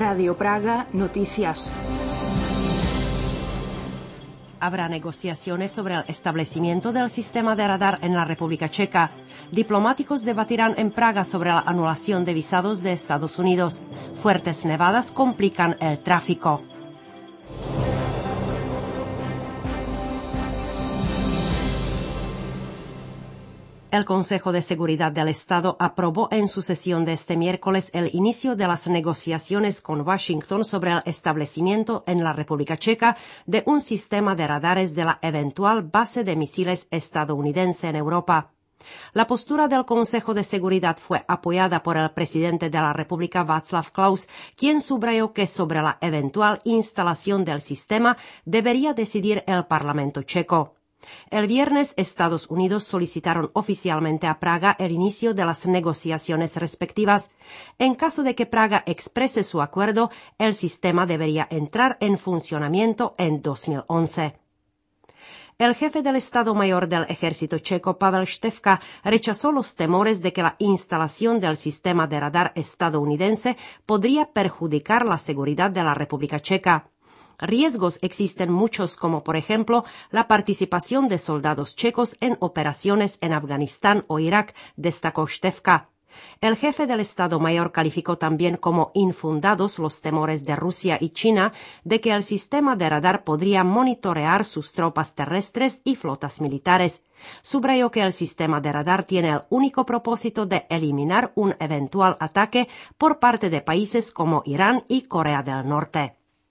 Radio Praga, Noticias. Habrá negociaciones sobre el establecimiento del sistema de radar en la República Checa. Diplomáticos debatirán en Praga sobre la anulación de visados de Estados Unidos. Fuertes nevadas complican el tráfico. El Consejo de Seguridad del Estado aprobó en su sesión de este miércoles el inicio de las negociaciones con Washington sobre el establecimiento en la República Checa de un sistema de radares de la eventual base de misiles estadounidense en Europa. La postura del Consejo de Seguridad fue apoyada por el presidente de la República, Václav Klaus, quien subrayó que sobre la eventual instalación del sistema debería decidir el Parlamento checo. El viernes, Estados Unidos solicitaron oficialmente a Praga el inicio de las negociaciones respectivas. En caso de que Praga exprese su acuerdo, el sistema debería entrar en funcionamiento en 2011. El jefe del Estado Mayor del Ejército checo, Pavel Štefka, rechazó los temores de que la instalación del sistema de radar estadounidense podría perjudicar la seguridad de la República Checa. Riesgos existen muchos, como por ejemplo la participación de soldados checos en operaciones en Afganistán o Irak, destacó Štefka. El jefe del Estado Mayor calificó también como infundados los temores de Rusia y China de que el sistema de radar podría monitorear sus tropas terrestres y flotas militares. Subrayó que el sistema de radar tiene el único propósito de eliminar un eventual ataque por parte de países como Irán y Corea del Norte.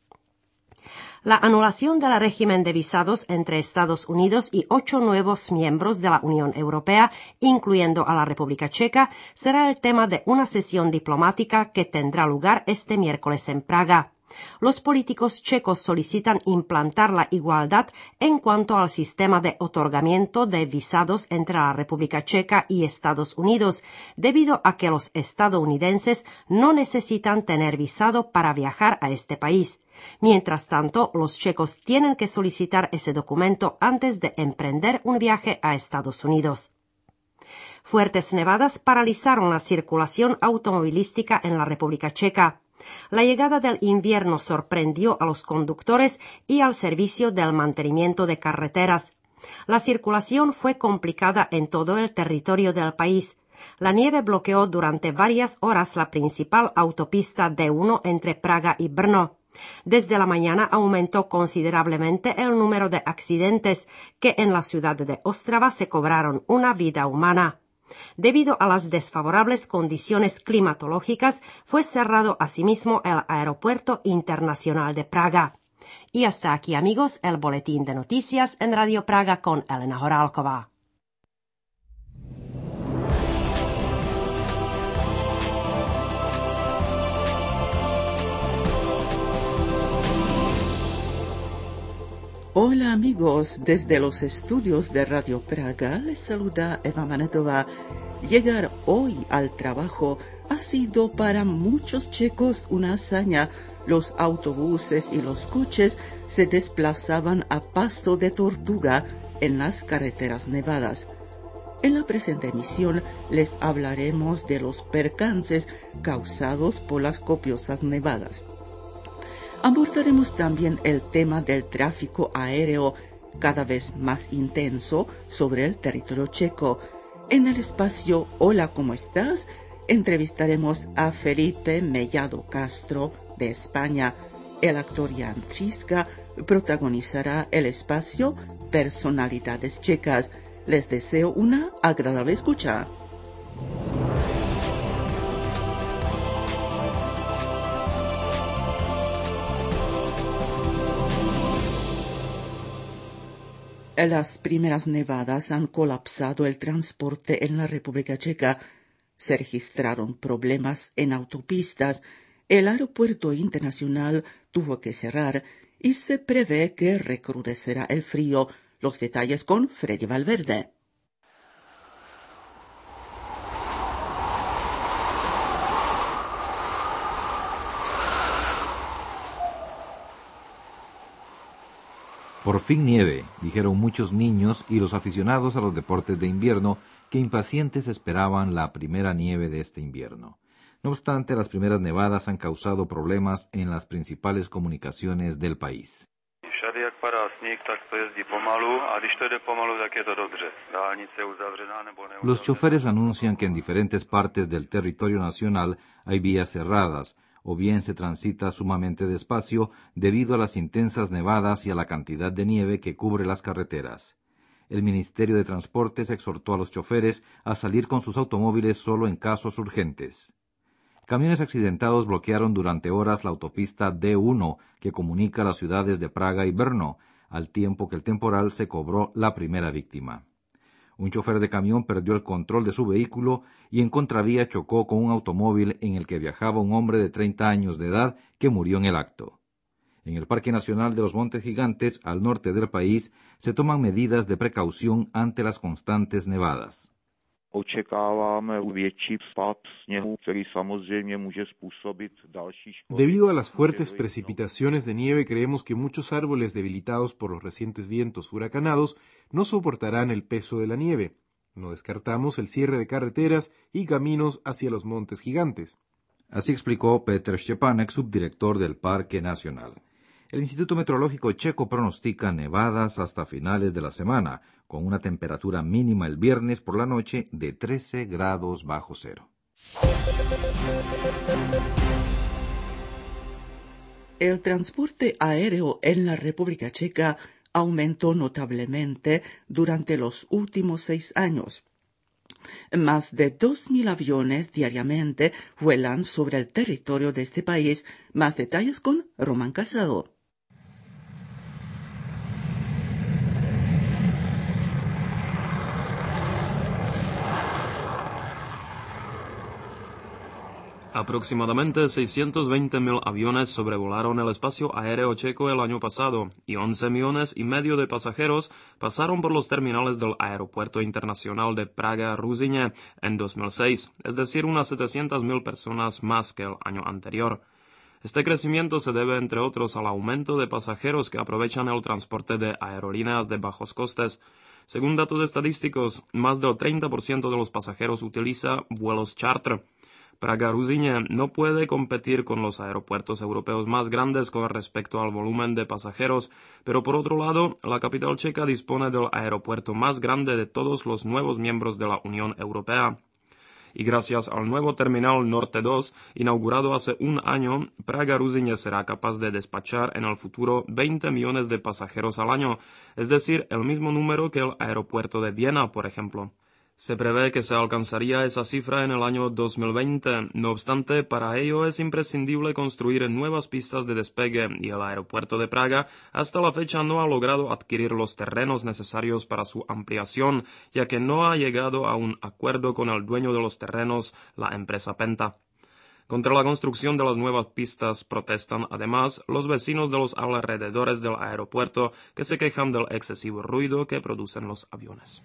La anulación del régimen de visados entre Estados Unidos y 8 nuevos miembros de la Unión Europea, incluyendo a la República Checa, será el tema de una sesión diplomática que tendrá lugar este miércoles en Praga. Los políticos checos solicitan implantar la igualdad en cuanto al sistema de otorgamiento de visados entre la República Checa y Estados Unidos, debido a que los estadounidenses no necesitan tener visado para viajar a este país. Mientras tanto, los checos tienen que solicitar ese documento antes de emprender un viaje a Estados Unidos. Fuertes nevadas paralizaron la circulación automovilística en la República Checa. La llegada del invierno sorprendió a los conductores y al servicio del mantenimiento de carreteras. La circulación fue complicada en todo el territorio del país. La nieve bloqueó durante varias horas la principal autopista D1 entre Praga y Brno. Desde la mañana aumentó considerablemente el número de accidentes que en la ciudad de Ostrava se cobraron una vida humana. Debido a las desfavorables condiciones climatológicas, fue cerrado asimismo el Aeropuerto Internacional de Praga. Y hasta aquí, amigos, el boletín de noticias en Radio Praga con Elena Horálková. Hola amigos, desde los estudios de Radio Praga les saluda Eva Manetova. Llegar hoy al trabajo ha sido para muchos checos una hazaña. Los autobuses y los coches se desplazaban a paso de tortuga en las carreteras nevadas. En la presente emisión les hablaremos de los percances causados por las copiosas nevadas. Abordaremos también el tema del tráfico aéreo cada vez más intenso sobre el territorio checo. En el espacio Hola, ¿cómo estás? Entrevistaremos a Felipe Mellado Castro de España. El actor Jan Žižka protagonizará el espacio Personalidades checas. Les deseo una agradable escucha. Las primeras nevadas han colapsado el transporte en la República Checa. Se registraron problemas en autopistas. El aeropuerto internacional tuvo que cerrar y se prevé que recrudecerá el frío. Los detalles con Freddy Valverde. Por fin nieve, dijeron muchos niños y los aficionados a los deportes de invierno que impacientes esperaban la primera nieve de este invierno. No obstante, las primeras nevadas han causado problemas en las principales comunicaciones del país. Los choferes anuncian que en diferentes partes del territorio nacional hay vías cerradas, o bien se transita sumamente despacio debido a las intensas nevadas y a la cantidad de nieve que cubre las carreteras. El Ministerio de Transportes exhortó a los choferes a salir con sus automóviles solo en casos urgentes. Camiones accidentados bloquearon durante horas la autopista D1 que comunica las ciudades de Praga y Brno, al tiempo que el temporal se cobró la primera víctima. Un chofer de camión perdió el control de su vehículo y en contravía chocó con un automóvil en el que viajaba un hombre de 30 años de edad que murió en el acto. En el Parque Nacional de los Montes Gigantes, al norte del país, se toman medidas de precaución ante las constantes nevadas. Debido a las fuertes precipitaciones de nieve, creemos que muchos árboles debilitados por los recientes vientos huracanados no soportarán el peso de la nieve. No descartamos el cierre de carreteras y caminos hacia los Montes Gigantes. Así explicó Petr Štěpánek, subdirector del Parque Nacional. El Instituto Meteorológico checo pronostica nevadas hasta finales de la semana, con una temperatura mínima el viernes por la noche de 13 grados bajo cero. El transporte aéreo en la República Checa aumentó notablemente durante los últimos 6 años. Más de 2.000 aviones diariamente vuelan sobre el territorio de este país. Más detalles con Román Casado. Aproximadamente 620.000 aviones sobrevolaron el espacio aéreo checo el año pasado y 11,5 millones de pasajeros pasaron por los terminales del Aeropuerto Internacional de Praga-Ruzyně en 2006, es decir, unas 700.000 personas más que el año anterior. Este crecimiento se debe, entre otros, al aumento de pasajeros que aprovechan el transporte de aerolíneas de bajos costes. Según datos estadísticos, más del 30% de los pasajeros utiliza vuelos charter. Praga-Ruzyně no puede competir con los aeropuertos europeos más grandes con respecto al volumen de pasajeros, pero por otro lado, la capital checa dispone del aeropuerto más grande de todos los nuevos miembros de la Unión Europea. Y gracias al nuevo terminal Norte 2, inaugurado hace un año, Praga-Ruzyně será capaz de despachar en el futuro 20 millones de pasajeros al año, es decir, el mismo número que el aeropuerto de Viena, por ejemplo. Se prevé que se alcanzaría esa cifra en el año 2020. No obstante, para ello es imprescindible construir nuevas pistas de despegue y el aeropuerto de Praga hasta la fecha no ha logrado adquirir los terrenos necesarios para su ampliación, ya que no ha llegado a un acuerdo con el dueño de los terrenos, la empresa Penta. Contra la construcción de las nuevas pistas protestan además los vecinos de los alrededores del aeropuerto que se quejan del excesivo ruido que producen los aviones.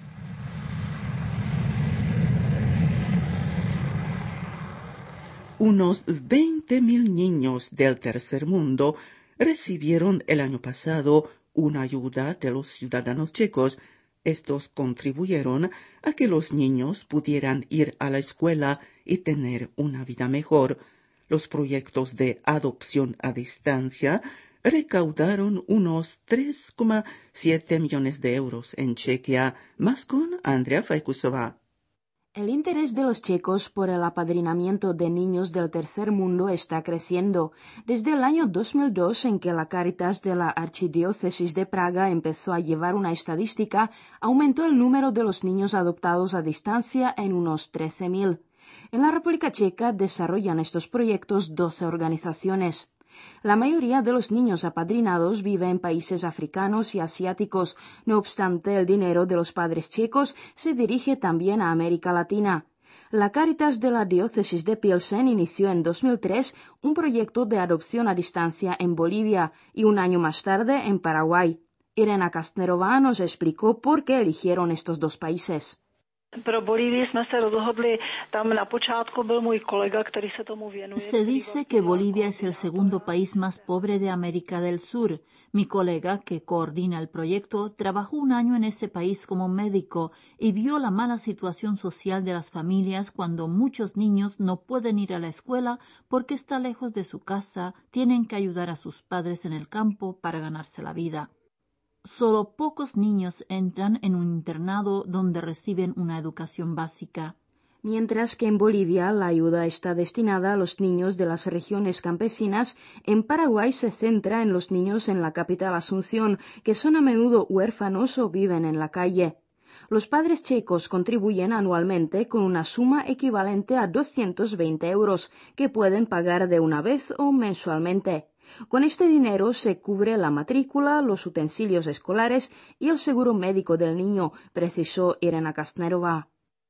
Unos 20.000 niños del tercer mundo recibieron el año pasado una ayuda de los ciudadanos checos. Estos contribuyeron a que los niños pudieran ir a la escuela y tener una vida mejor. Los proyectos de adopción a distancia recaudaron unos 3,7 millones de euros en Chequia. Más con Andrea Fajkusova. El interés de los checos por el apadrinamiento de niños del tercer mundo está creciendo. Desde el año 2002, en que la Cáritas de la Archidiócesis de Praga empezó a llevar una estadística, aumentó el número de los niños adoptados a distancia en unos 13.000. En la República Checa desarrollan estos proyectos 12 organizaciones. La mayoría de los niños apadrinados vive en países africanos y asiáticos. No obstante, el dinero de los padres checos se dirige también a América Latina. La Cáritas de la Diócesis de Pilsen inició en 2003 un proyecto de adopción a distancia en Bolivia y un año más tarde en Paraguay. Irena Kastnerová nos explicó por qué eligieron estos dos países. Se dice que Bolivia es el segundo país más pobre de América del Sur. Mi colega, que coordina el proyecto, trabajó un año en ese país como médico y vio la mala situación social de las familias cuando muchos niños no pueden ir a la escuela porque está lejos de su casa, tienen que ayudar a sus padres en el campo para ganarse la vida. Solo pocos niños entran en un internado donde reciben una educación básica. Mientras que en Bolivia la ayuda está destinada a los niños de las regiones campesinas, en Paraguay se centra en los niños en la capital Asunción, que son a menudo huérfanos o viven en la calle. Los padres checos contribuyen anualmente con una suma equivalente a 220 euros, que pueden pagar de una vez o mensualmente. Con este dinero se cubre la matrícula, los utensilios escolares y el seguro médico del niño, precisó Irena Kastnerová.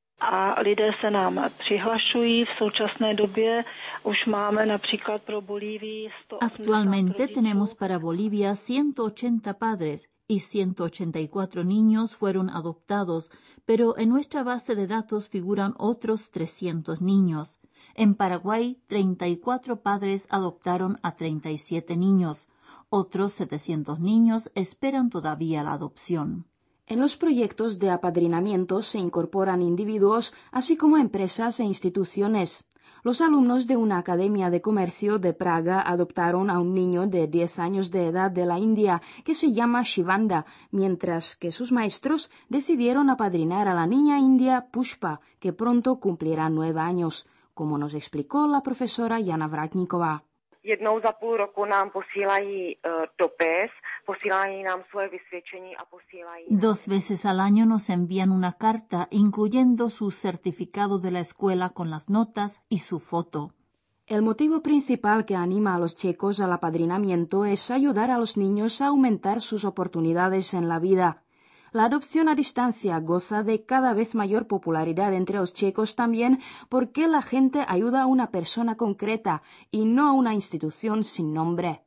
Actualmente tenemos para Bolivia 180 padres y 184 niños fueron adoptados, pero en nuestra base de datos figuran otros 300 niños. En Paraguay, 34 padres adoptaron a 37 niños. Otros 700 niños esperan todavía la adopción. En los proyectos de apadrinamiento se incorporan individuos, así como empresas e instituciones. Los alumnos de una academia de comercio de Praga adoptaron a un niño de 10 años de edad de la India que se llama Shivanda, mientras que sus maestros decidieron apadrinar a la niña india Pushpa, que pronto cumplirá 9 años, como nos explicó la profesora Jana Vratníková. Jednou za půl roku nám posílají dopis, posílají nám svoje vysvědčení a posílají... 2 veces al año nos envían una carta, incluyendo su certificado de la escuela con las notas y su foto. El motivo principal que anima a los checos al apadrinamiento es ayudar a los niños a aumentar sus oportunidades en la vida. La adopción a distancia goza de cada vez mayor popularidad entre los checos también porque la gente ayuda a una persona concreta y no a una institución sin nombre.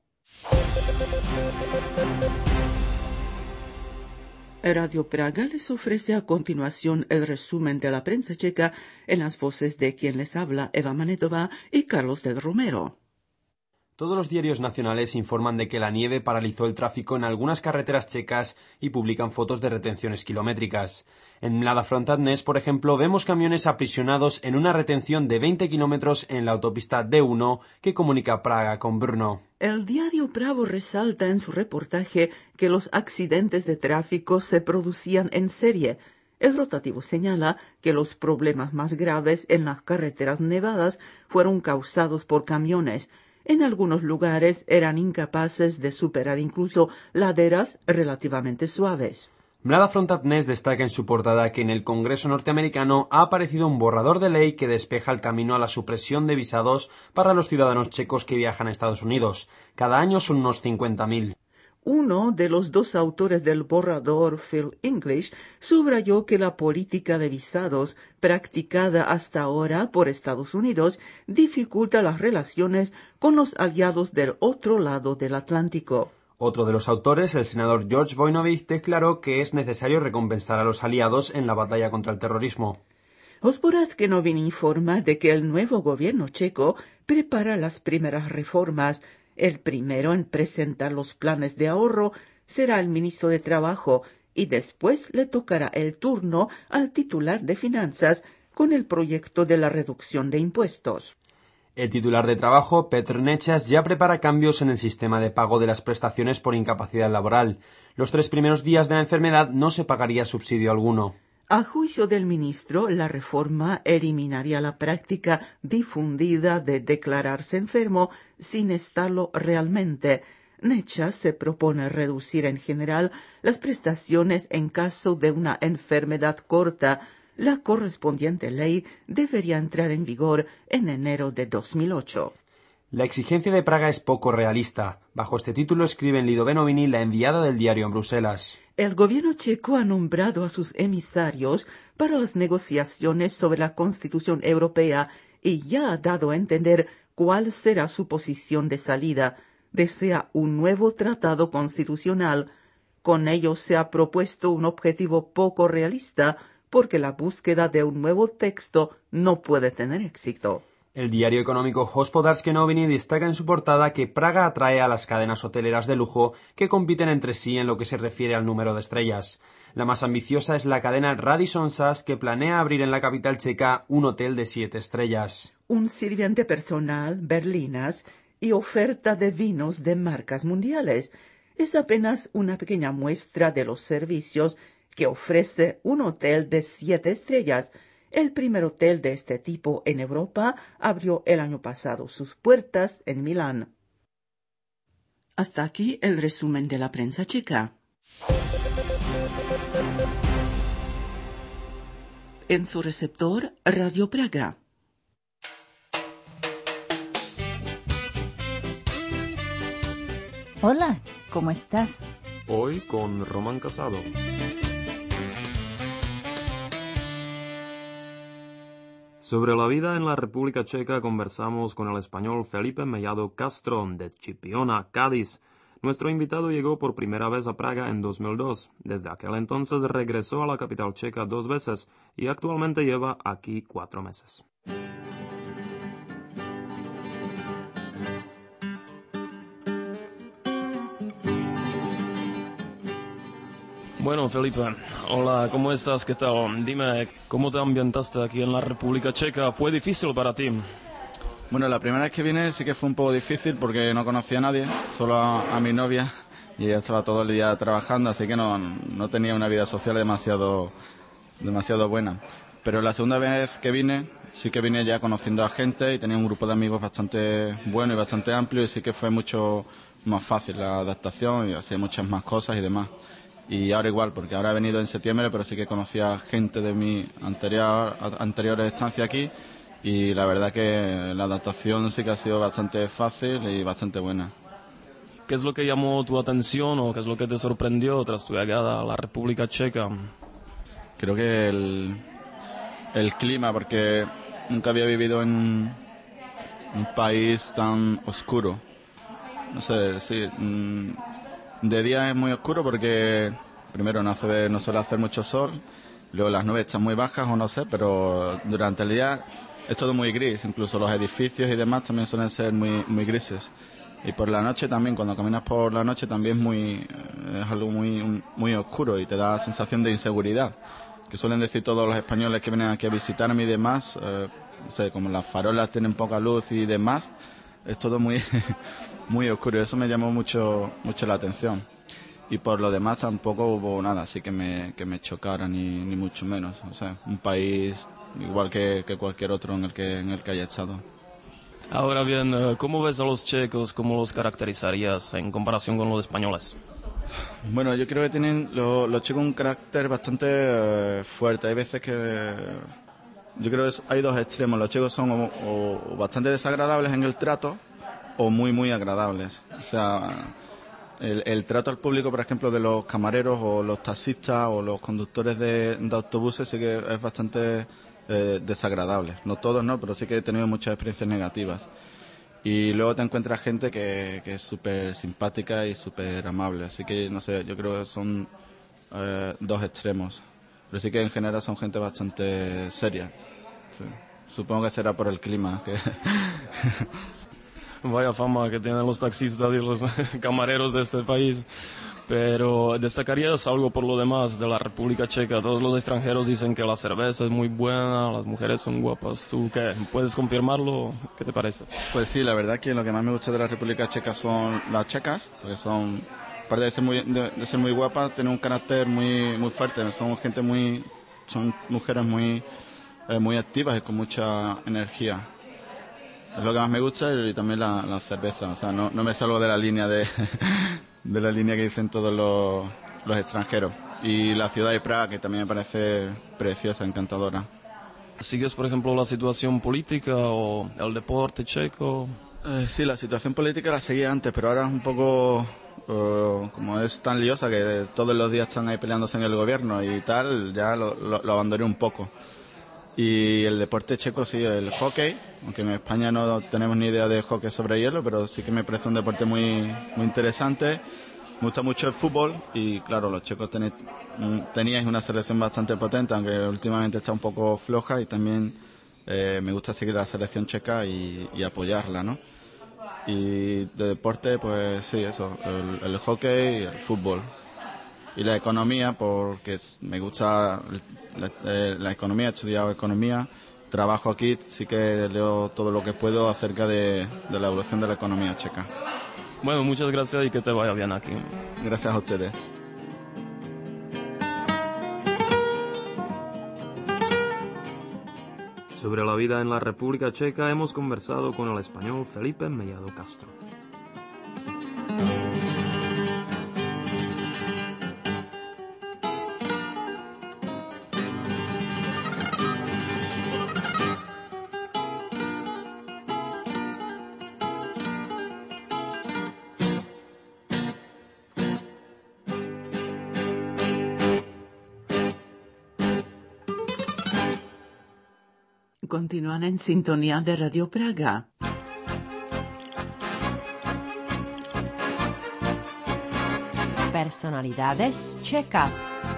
Radio Praga les ofrece a continuación el resumen de la prensa checa en las voces de quien les habla, Eva Manetova y Carlos del Romero. Todos los diarios nacionales informan de que la nieve paralizó el tráfico en algunas carreteras checas y publican fotos de retenciones kilométricas. En Mlada Frontadnes, por ejemplo, vemos camiones aprisionados en una retención de 20 kilómetros en la autopista D1 que comunica Praga con Brno. El diario Pravo resalta en su reportaje que los accidentes de tráfico se producían en serie. El rotativo señala que los problemas más graves en las carreteras nevadas fueron causados por camiones. En algunos lugares eran incapaces de superar incluso laderas relativamente suaves. Mlada Frontadnes destaca en su portada que en el Congreso norteamericano ha aparecido un borrador de ley que despeja el camino a la supresión de visados para los ciudadanos checos que viajan a Estados Unidos. Cada año son unos 50.000. Uno de los 2 autores del borrador, Phil English, subrayó que la política de visados practicada hasta ahora por Estados Unidos dificulta las relaciones con los aliados del otro lado del Atlántico. Otro de los autores, el senador George Voinovich, declaró que es necesario recompensar a los aliados en la batalla contra el terrorismo. Osporadsky Novin informa de que el nuevo gobierno checo prepara las primeras reformas. El primero en presentar los planes de ahorro será el ministro de Trabajo y después le tocará el turno al titular de Finanzas con el proyecto de la reducción de impuestos. El titular de Trabajo, Petr Nečas, ya prepara cambios en el sistema de pago de las prestaciones por incapacidad laboral. Los 3 primeros días de la enfermedad no se pagaría subsidio alguno. A juicio del ministro, la reforma eliminaría la práctica difundida de declararse enfermo sin estarlo realmente. Nečas se propone reducir en general las prestaciones en caso de una enfermedad corta. La correspondiente ley debería entrar en vigor en enero de 2008. La exigencia de Praga es poco realista. Bajo este título escribe en Lido Benovini, la enviada del diario en Bruselas. El gobierno checo ha nombrado a sus emisarios para las negociaciones sobre la Constitución Europea y ya ha dado a entender cuál será su posición de salida. Desea un nuevo tratado constitucional. Con ello se ha propuesto un objetivo poco realista porque la búsqueda de un nuevo texto no puede tener éxito. El diario económico Hospodarskie Noviny destaca en su portada que Praga atrae a las cadenas hoteleras de lujo que compiten entre sí en lo que se refiere al número de estrellas. La más ambiciosa es la cadena Radisson SAS, que planea abrir en la capital checa un hotel de 7 estrellas. Un sirviente personal, berlinas y oferta de vinos de marcas mundiales. Es apenas una pequeña muestra de los servicios que ofrece un hotel de 7 estrellas. El primer hotel de este tipo en Europa abrió el año pasado sus puertas en Milán. Hasta aquí el resumen de la prensa checa. En su receptor, Radio Praga. Hola, ¿cómo estás? Hoy con Román Casado. Sobre la vida en la República Checa conversamos con el español Felipe Mellado Castro, de Chipiona, Cádiz. Nuestro invitado llegó por primera vez a Praga en 2002. Desde aquel entonces regresó a la capital checa 2 veces y actualmente lleva aquí 4 meses. Bueno, Felipe, hola, ¿cómo estás? ¿Qué tal? Dime, ¿cómo te ambientaste aquí en la República Checa? ¿Fue difícil para ti? Bueno, la primera vez que vine sí que fue un poco difícil porque no conocía a nadie, solo a mi novia, y ella estaba todo el día trabajando, así que no tenía una vida social demasiado buena. Pero la segunda vez que vine, sí que vine ya conociendo a gente y tenía un grupo de amigos bastante bueno y bastante amplio, y sí que fue mucho más fácil la adaptación y hacía muchas más cosas y demás. Y ahora igual, porque ahora he venido en septiembre, pero sí que conocía gente de mi anterior estancia aquí, y la verdad que la adaptación sí que ha sido bastante fácil y bastante buena. ¿Qué es lo que llamó tu atención o qué es lo que te sorprendió tras tu llegada a la República Checa? Creo que el clima, porque nunca había vivido en un país tan oscuro. No sé, sí. De día es muy oscuro porque primero no suele hacer mucho sol, luego las nubes están muy bajas o no sé, pero durante el día es todo muy gris, incluso los edificios y demás también suelen ser muy grises. Y por la noche también, cuando caminas por la noche también es algo muy oscuro y te da sensación de inseguridad, que suelen decir todos los españoles que vienen aquí a visitarme y demás, no sé, como las farolas tienen poca luz y demás, es todo muy oscuro, y eso me llamó mucho la atención. Y por lo demás tampoco hubo nada así que me chocara, ni mucho menos. O sea, un país igual que cualquier otro en el que haya estado. Ahora bien, ¿cómo ves a los checos? ¿Cómo los caracterizarías en comparación con los españoles? Bueno, yo creo que tienen los checos un carácter bastante fuerte. Hay veces que yo creo que hay 2 extremos. Los checos son o bastante desagradables en el trato o muy agradables. O sea, el trato al público, por ejemplo, de los camareros o los taxistas o los conductores de autobuses sí que es bastante desagradable. No todos, no, pero sí que he tenido muchas experiencias negativas. Y luego te encuentras gente que es súper simpática y súper amable. Así que, no sé, yo creo que son 2 extremos. Pero sí que en general son gente bastante seria. Sí. Supongo que será por el clima. Vaya fama que tienen los taxistas y los camareros de este país. Pero ¿destacarías algo por lo demás de la República Checa? Todos los extranjeros dicen que la cerveza es muy buena, las mujeres son guapas. ¿Tú qué? ¿Puedes confirmarlo? ¿Qué te parece? Pues sí, la verdad que lo que más me gusta de la República Checa son las checas, porque son, aparte de ser muy guapas, tienen un carácter muy fuerte. Son mujeres muy activas y con mucha energía. Es lo que más me gusta, y también la cerveza. O sea, no me salgo de la línea de la línea que dicen todos los extranjeros. Y la ciudad de Praga, que también me parece preciosa, encantadora. ¿Sigues, por ejemplo, la situación política o el deporte checo? Sí, la situación política la seguía antes, pero ahora es un poco, como es tan liosa que todos los días están ahí peleándose en el gobierno y tal, ya lo abandoné un poco. Y el deporte checo sí, el hockey, aunque en España no tenemos ni idea de hockey sobre hielo, pero sí que me parece un deporte muy interesante. me gusta mucho el fútbol y claro, los checos teníais una selección bastante potente, aunque últimamente está un poco floja, y también me gusta seguir la selección checa y apoyarla, ¿no? Y de deporte, pues sí, eso, el hockey y el fútbol. Y la economía, porque me gusta la economía, he estudiado economía, trabajo aquí, sí que leo todo lo que puedo acerca de la evolución de la economía checa. Bueno, muchas gracias y que te vaya bien aquí. Gracias a ustedes. Sobre la vida en la República Checa hemos conversado con el español Felipe Mellado Castro. Continúan en sintonía de Radio Praga. Personalidades checas.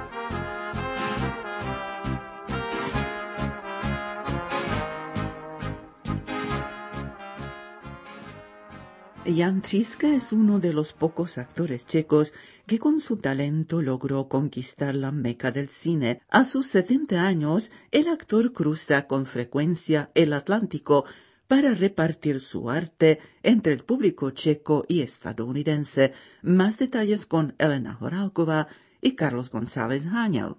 Jan Žižka es uno de los pocos actores checos que con su talento logró conquistar la meca del cine. A sus 70 años, el actor cruza con frecuencia el Atlántico para repartir su arte entre el público checo y estadounidense. Más detalles con Elena Horálková y Carlos González Háñel.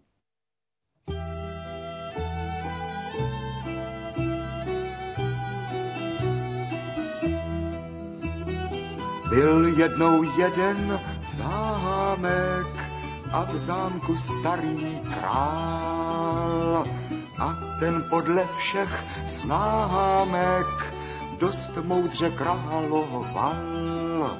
Byl jednou jeden zámek a v zámku starý král a ten podle všech známek dost moudře královal.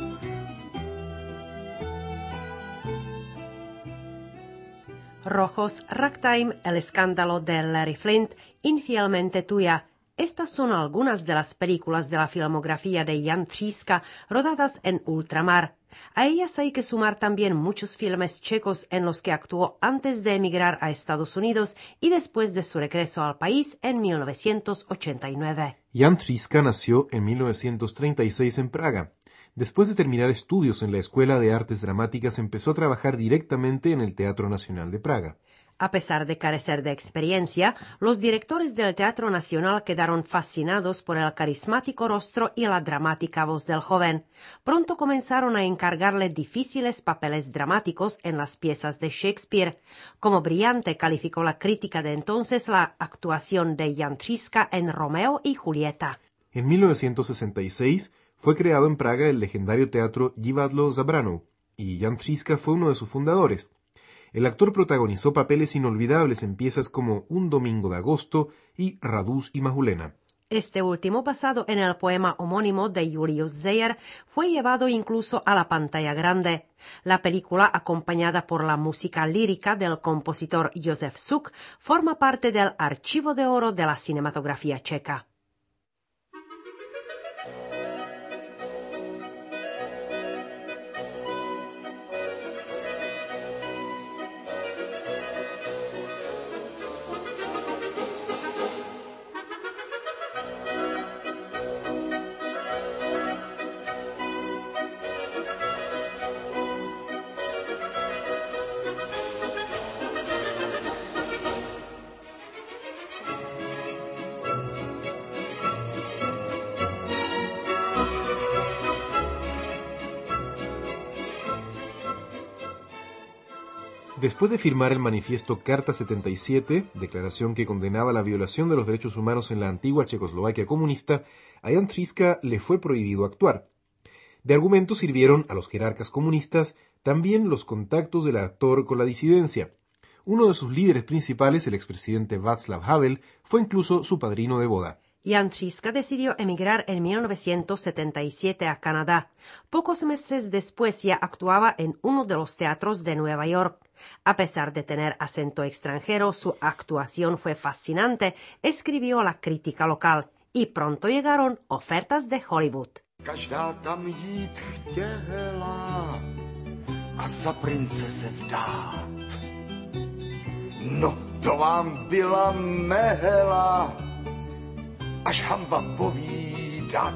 Rojos Ragtime, el escándalo de Larry Flint, Infielmente tuya. Estas son algunas de las películas de la filmografía de Jan Žižka rodadas en ultramar. A ellas hay que sumar también muchos filmes checos en los que actuó antes de emigrar a Estados Unidos y después de su regreso al país en 1989. Jan Žižka nació en 1936 en Praga. Después de terminar estudios en la Escuela de Artes Dramáticas, empezó a trabajar directamente en el Teatro Nacional de Praga. A pesar de carecer de experiencia, los directores del Teatro Nacional quedaron fascinados por el carismático rostro y la dramática voz del joven. Pronto comenzaron a encargarle difíciles papeles dramáticos en las piezas de Shakespeare. Como brillante calificó la crítica de entonces la actuación de Jan Žižka en Romeo y Julieta. En 1966 fue creado en Praga el legendario teatro Divadlo Zabrano, y Jan Žižka fue uno de sus fundadores. El actor protagonizó papeles inolvidables en piezas como Un domingo de agosto y Radús y Majulena. Este último, basado en el poema homónimo de Julius Zeyer, fue llevado incluso a la pantalla grande. La película, acompañada por la música lírica del compositor Josef Suk, forma parte del archivo de oro de la cinematografía checa. Después de firmar el manifiesto Carta 77, declaración que condenaba la violación de los derechos humanos en la antigua Checoslovaquia comunista, a Jan Žižka le fue prohibido actuar. De argumento sirvieron a los jerarcas comunistas también los contactos del actor con la disidencia. Uno de sus líderes principales, el expresidente Václav Havel, fue incluso su padrino de boda. Jan Žižka decidió emigrar en 1977 a Canadá. Pocos meses después ya actuaba en uno de los teatros de Nueva York. A pesar de tener acento extranjero, su actuación fue fascinante, escribió la crítica local, y pronto llegaron ofertas de Hollywood. Každá tam jít chtěla, a za prince se vdát. No, to vám byla mehela, až hamba povídat.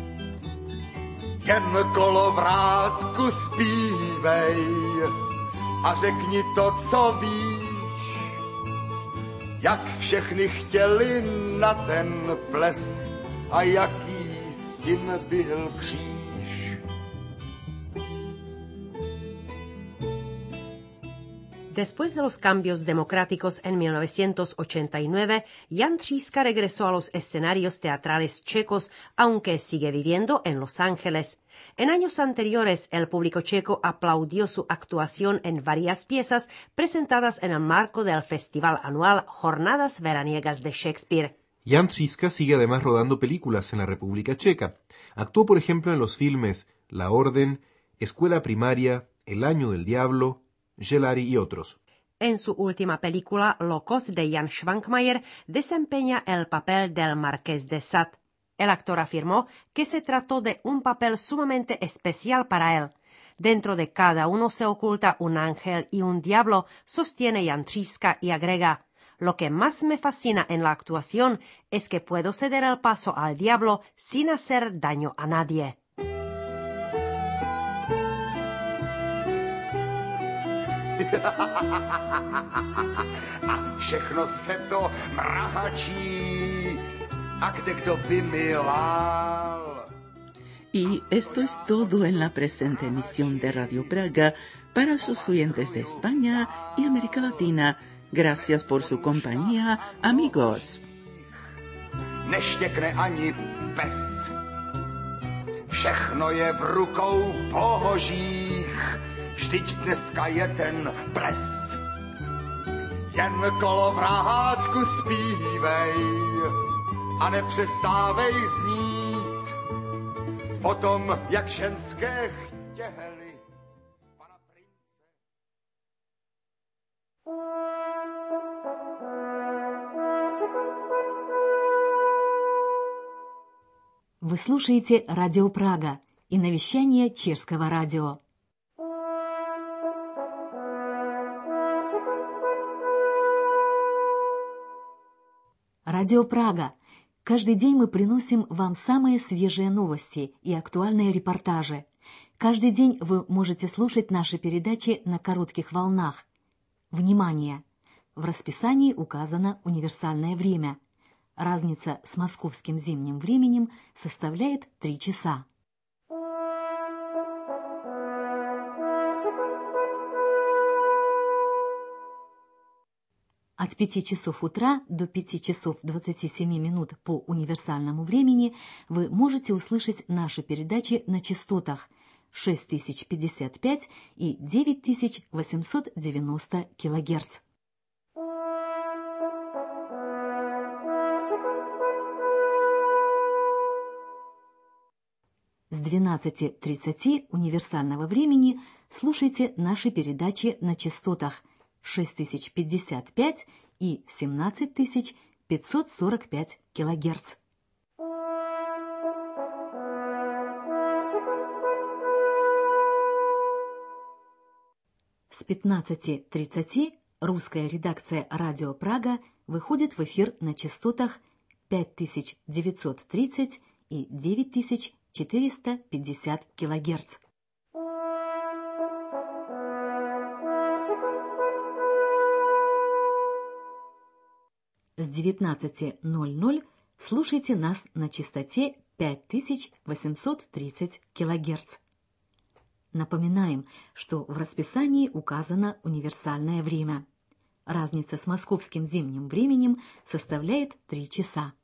Jen kolovrátku zpívej a řekni to, co víš, jak všechny chtěli na ten ples a jaký s tím byl kříž. Después de los cambios democráticos en 1989, Jan Tříska regresó a los escenarios teatrales checos, aunque sigue viviendo en Los Ángeles. En años anteriores, el público checo aplaudió su actuación en varias piezas presentadas en el marco del festival anual Jornadas Veraniegas de Shakespeare. Jan Tříska sigue además rodando películas en la República Checa. Actuó, por ejemplo, en los filmes La Orden, Escuela Primaria, El Año del Diablo, Gelari y otros. En su última película, Locos, de Jan Švankmajer, desempeña el papel del Marqués de Sade. El actor afirmó que se trató de un papel sumamente especial para él. Dentro de cada uno se oculta un ángel y un diablo, sostiene Jan Tříska y agrega: lo que más me fascina en la actuación es que puedo ceder el paso al diablo sin hacer daño a nadie. A všechno se to mračí, a kdo by milal. Y esto es todo en la presente emisión de Radio Praga para sus oyentes de España y América Latina. Gracias por su compañía, amigos. Neštěkne ani pes, všechno je v rukou božích. Vždyť dneska je ten ples. Jen kolovrátku zpívej a nepřestávej znít o tom, jak ženské chtěli pana prince. Вы слушаете Радио Прага и навещание Чешского радио. Радио Прага. Каждый день мы приносим вам самые свежие новости и актуальные репортажи. Каждый день вы можете слушать наши передачи на коротких волнах. Внимание! В расписании указано универсальное время. Разница с московским зимним временем составляет 3 часа. От 5 часов утра до 5 часов 27 минут по универсальному времени вы можете услышать наши передачи на частотах 6055 и 9890 кГц. С 12:30 универсального времени слушайте наши передачи на частотах 6055 и 17545 кГц. С 15:30 русская редакция «Радио Прага» выходит в эфир на частотах 5930 и 9450 кГц. С 19:00 слушайте нас на частоте 5830 кГц. Напоминаем, что в расписании указано универсальное время. Разница с московским зимним временем составляет 3 часа.